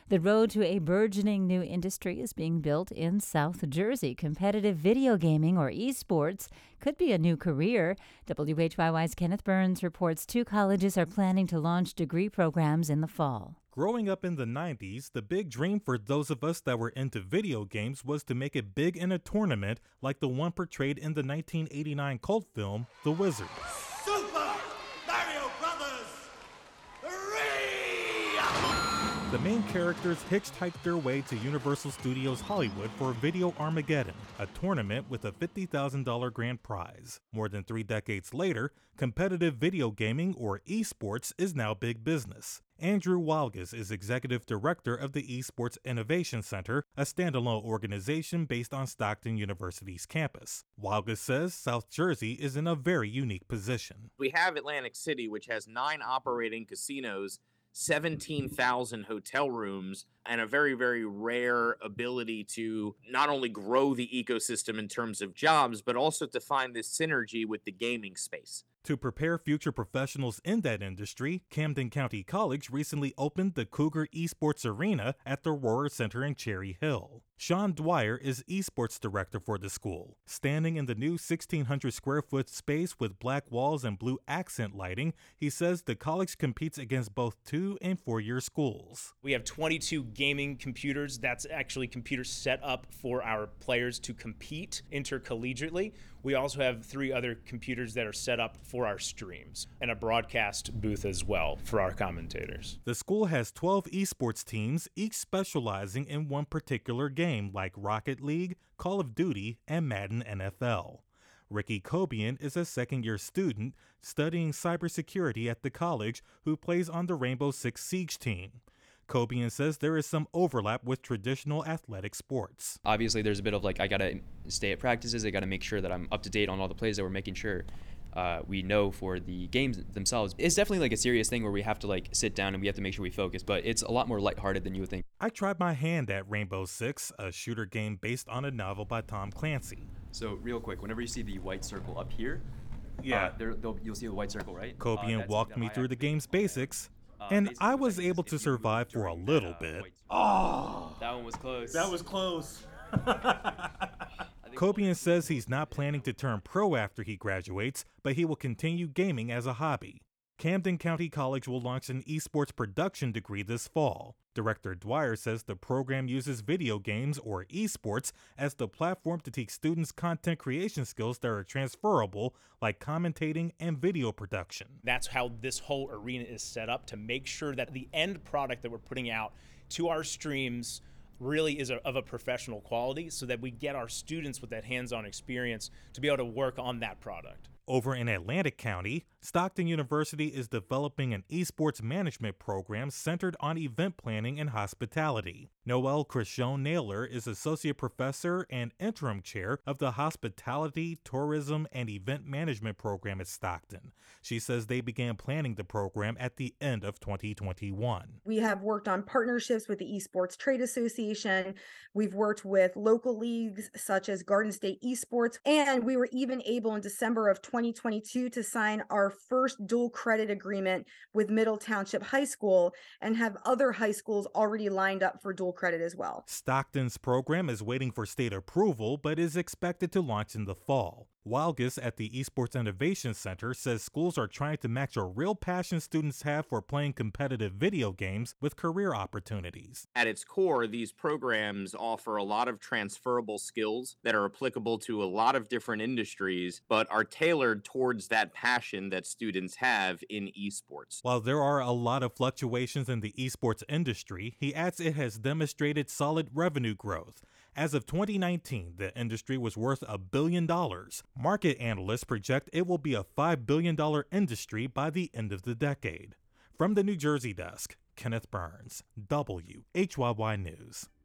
The road to a burgeoning new industry is being built in South Jersey. Competitive video gaming, or esports, could be a new career. WHYY's Kenneth Burns reports 2 colleges are planning to launch degree programs in the fall. Growing up in the 90s, the big dream for those of us that were into video games was to make it big in a tournament like the one portrayed in the 1989 cult film, The Wizard. Super Mario Brothers 3! The main characters hitchhiked their way to Universal Studios Hollywood for Video Armageddon, a tournament with a $50,000 grand prize. More than 3 decades later, competitive video gaming, or esports, is now big business. Andrew Walgus is executive director of the Esports Innovation Center, a standalone organization based on Stockton University's campus. Walgus says South Jersey is in a very unique position. We have Atlantic City, which has 9 operating casinos, 17,000 hotel rooms, and a very, very rare ability to not only grow the ecosystem in terms of jobs, but also to find this synergy with the gaming space. To prepare future professionals in that industry, Camden County College recently opened the Cougar Esports Arena at the Rohrer Center in Cherry Hill. Sean Dwyer is esports director for the school. Standing in the new 1,600 square foot space with black walls and blue accent lighting, he says the college competes against both 2- and 4-year schools. We have 22 gaming computers. That's actually computers set up for our players to compete intercollegiately. We also have 3 other computers that are set up for our streams, and a broadcast booth as well for our commentators. The school has 12 esports teams, each specializing in one particular game, like Rocket League, Call of Duty, and Madden NFL. Ricky Cobian is a second-year student studying cybersecurity at the college who plays on the Rainbow Six Siege team. Cobian says there is some overlap with traditional athletic sports. Obviously, there's a bit of I gotta stay at practices, I gotta make sure that I'm up to date on all the plays that we're making sure we know for the games themselves. It's definitely a serious thing where we have to sit down and we have to make sure we focus, but it's a lot more lighthearted than you would think. I tried my hand at Rainbow Six, a shooter game based on a novel by Tom Clancy. So real quick, whenever you see the white circle up here, you'll see the white circle, right? Cobian walked me through the game's basics, and I was able to survive for a little bit. Oh! That one was close. That was close. Cobian says he's not planning to turn pro after he graduates, but he will continue gaming as a hobby. Camden County College will launch an esports production degree this fall. Director Dwyer says the program uses video games, or esports, as the platform to teach students content creation skills that are transferable, like commentating and video production. That's how this whole arena is set up, to make sure that the end product that we're putting out to our streams really is of a professional quality, so that we get our students with that hands-on experience to be able to work on that product. Over in Atlantic County, Stockton University is developing an esports management program centered on event planning and hospitality. Noelle Crichon-Naylor is associate professor and interim chair of the Hospitality, Tourism, and Event Management program at Stockton. She says they began planning the program at the end of 2021. We have worked on partnerships with the Esports Trade Association. We've worked with local leagues such as Garden State Esports, and we were even able in December of 2022 to sign our first dual credit agreement with Middle Township High School, and have other high schools already lined up for dual credit as well. Stockton's program is waiting for state approval, but is expected to launch in the fall. Walgus at the Esports Innovation Center says schools are trying to match a real passion students have for playing competitive video games with career opportunities. At its core, these programs offer a lot of transferable skills that are applicable to a lot of different industries, but are tailored towards that passion that students have in esports. While there are a lot of fluctuations in the esports industry, he adds it has demonstrated solid revenue growth. As of 2019, the industry was worth $1 billion. Market analysts project it will be a $5 billion industry by the end of the decade. From the New Jersey desk, Kenneth Burns, WHYY News.